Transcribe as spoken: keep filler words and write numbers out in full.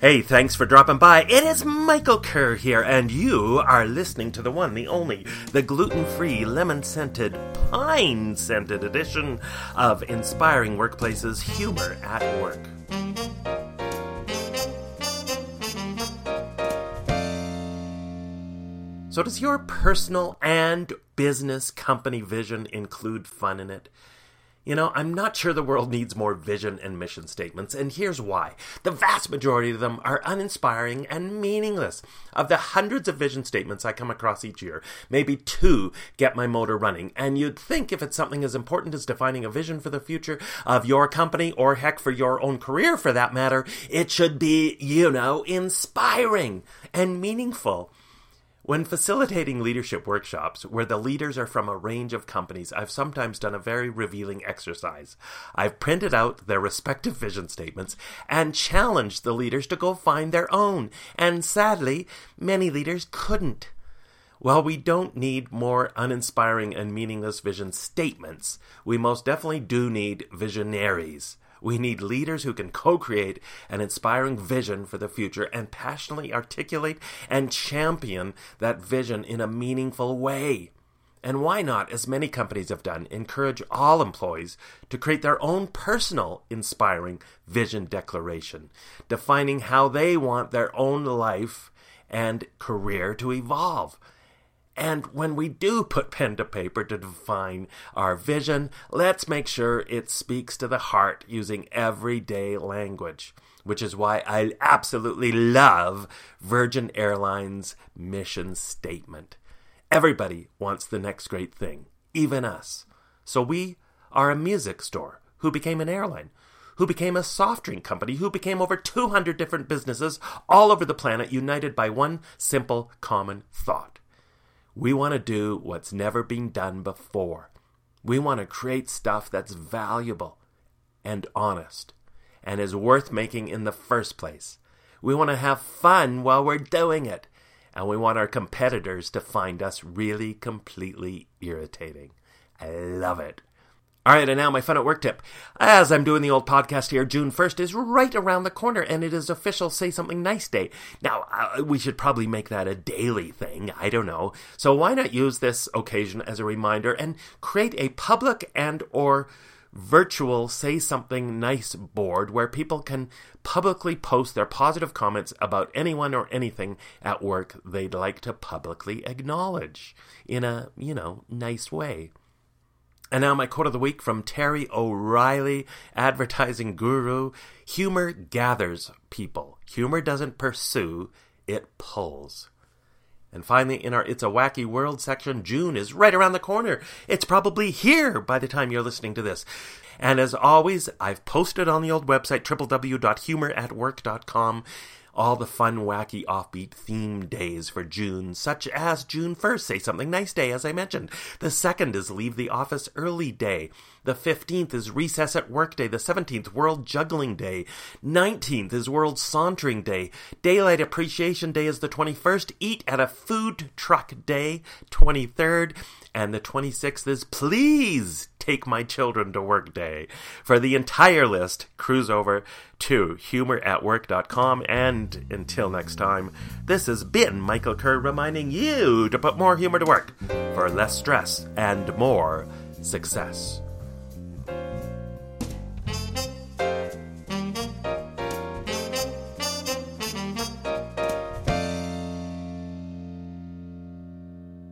Hey, thanks for dropping by. It is Michael Kerr here, and you are listening to the one, the only, the gluten-free, lemon-scented, pine-scented edition of Inspiring Workplaces Humor at Work. So does your personal and business company vision include fun in it? You know, I'm not sure the world needs more vision and mission statements, and here's why. The vast majority of them are uninspiring and meaningless. Of the hundreds of vision statements I come across each year, maybe two get my motor running, and you'd think if it's something as important as defining a vision for the future of your company, or heck, for your own career for that matter, it should be, you know, inspiring and meaningful. When facilitating leadership workshops where the leaders are from a range of companies, I've sometimes done a very revealing exercise. I've printed out their respective vision statements and challenged the leaders to go find their own. And sadly, many leaders couldn't. While we don't need more uninspiring and meaningless vision statements, we most definitely do need visionaries. We need leaders who can co-create an inspiring vision for the future and passionately articulate and champion that vision in a meaningful way. And why not, as many companies have done, encourage all employees to create their own personal inspiring vision declaration, defining how they want their own life and career to evolve. And when we do put pen to paper to define our vision, let's make sure it speaks to the heart using everyday language, which is why I absolutely love Virgin Airlines' mission statement. Everybody wants the next great thing, even us. So we are a music store who became an airline, who became a soft drink company, who became over two hundred different businesses all over the planet, united by one simple common thought. We want to do what's never been done before. We want to create stuff that's valuable and honest and is worth making in the first place. We want to have fun while we're doing it. And we want our competitors to find us really completely irritating. I love it. All right, and now my fun at work tip. As I'm doing the old podcast here, June first is right around the corner, and it is official Say Something Nice Day. Now, uh, we should probably make that a daily thing. I don't know. So why not use this occasion as a reminder and create a public and or virtual Say Something Nice board where people can publicly post their positive comments about anyone or anything at work they'd like to publicly acknowledge in a, you know, nice way. And now my quote of the week from Terry O'Reilly, advertising guru. Humor gathers people. Humor doesn't pursue, it pulls. And finally, in our It's a Wacky World section, June is right around the corner. It's probably here by the time you're listening to this. And as always, I've posted on the old website, w w w dot humor at work dot com, all the fun, wacky, offbeat theme days for June, such as June first, Say Something Nice Day, as I mentioned. The second is Leave the Office Early Day. The fifteenth is Recess at Work Day. The seventeenth, World Juggling Day. nineteenth is World Sauntering Day. Daylight Appreciation Day is the twenty-first. Eat at a Food Truck Day, twenty-third. And the twenty-sixth is Please Take My Children to Work Day. For the entire list, cruise over to humor at work dot com. And until next time, this has been Michael Kerr reminding you to put more humor to work for less stress and more success.